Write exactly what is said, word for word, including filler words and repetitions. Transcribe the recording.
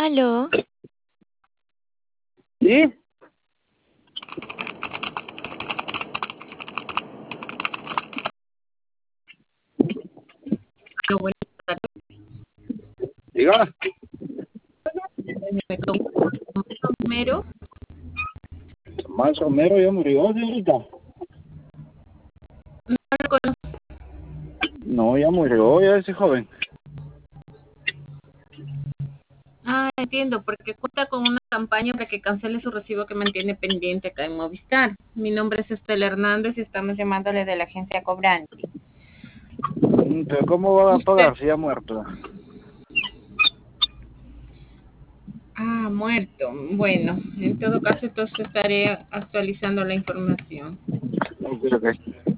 Aló, ¿Sí? Pero bueno, Diga. me comunico primero. Más o menos ya murió, señorita. No lo conozco. No, ya murió, ya ese joven. Ah, entiendo, porque cuenta con una campaña para que cancele su recibo que mantiene pendiente acá en Movistar. Mi nombre es Estela Hernández y estamos llamándole de la agencia Cobrante. Mm, Pero ¿cómo van a Usted, pagar si ya muerto? ah, muerto. Bueno, en todo caso, entonces estaré actualizando la información. Ok, ok.